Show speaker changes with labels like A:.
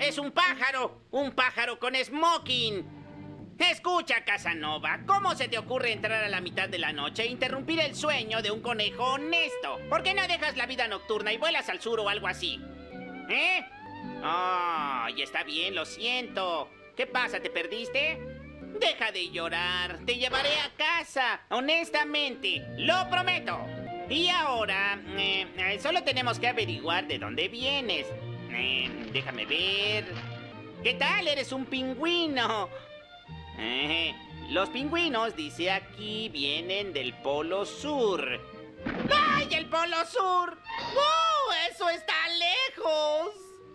A: ¡Es un pájaro! ¡Un pájaro con smoking! Escucha, Casanova, ¿cómo se te ocurre entrar a la mitad de la noche e interrumpir el sueño de un conejo honesto? ¿Por qué no dejas la vida nocturna y vuelas al sur o algo así? ¿Eh? Ay, está bien, lo siento. ¿Qué pasa, te perdiste? Deja de llorar, te llevaré a casa, honestamente, lo prometo. Y ahora, solo tenemos que averiguar de dónde vienes. Déjame ver. ¿Qué tal? Eres un pingüino. Los pingüinos, dice aquí, vienen del Polo Sur. ¡Ay, el Polo Sur! ¡Oh, eso está lejos!